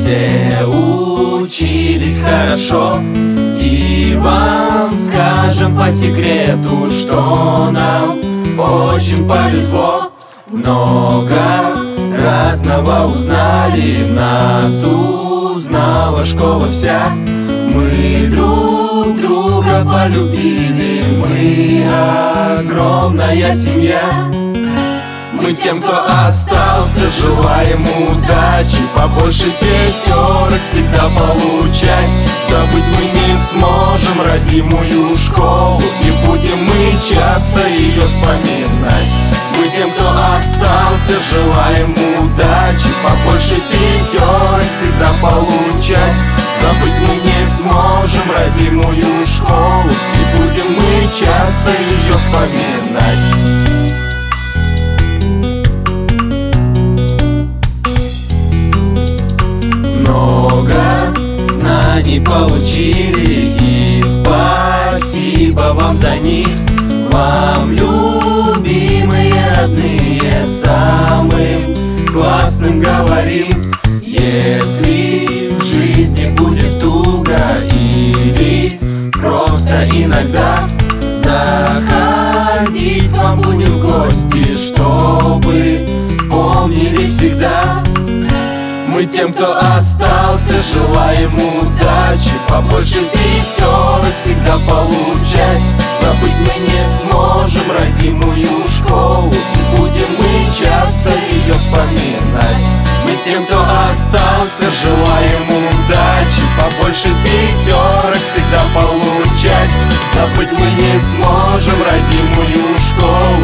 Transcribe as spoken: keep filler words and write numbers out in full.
все учились хорошо, и вам скажем по секрету, что нам очень повезло. Много разного узнали, нас узнала школа вся. Мы друг друга полюбили, мы огромная семья. Мы тем, кто остался, желаем удачи, побольше пятерок всегда получать. Забыть мы не сможем родимую школу, и будем мы часто ее вспоминать. Мы тем, кто остался, желаем удачи, побольше пятерок всегда получать. Забыть мы не сможем родимую школу, и будем мы часто ее вспоминать. Много знаний получили, и спасибо вам за них. Вам, любимые родные, самым классным говорим. Если в жизни будет туго или просто иногда, заходить вам будем в гости, чтобы помнили всегда. Мы тем, кто остался, желаем удачи, побольше пятерок всегда получать. Забыть мы не сможем родимую школу, и будем мы часто ее вспоминать. Мы тем, кто остался, желаем удачи, побольше пятерок всегда получать. Забыть мы не сможем родимую школу,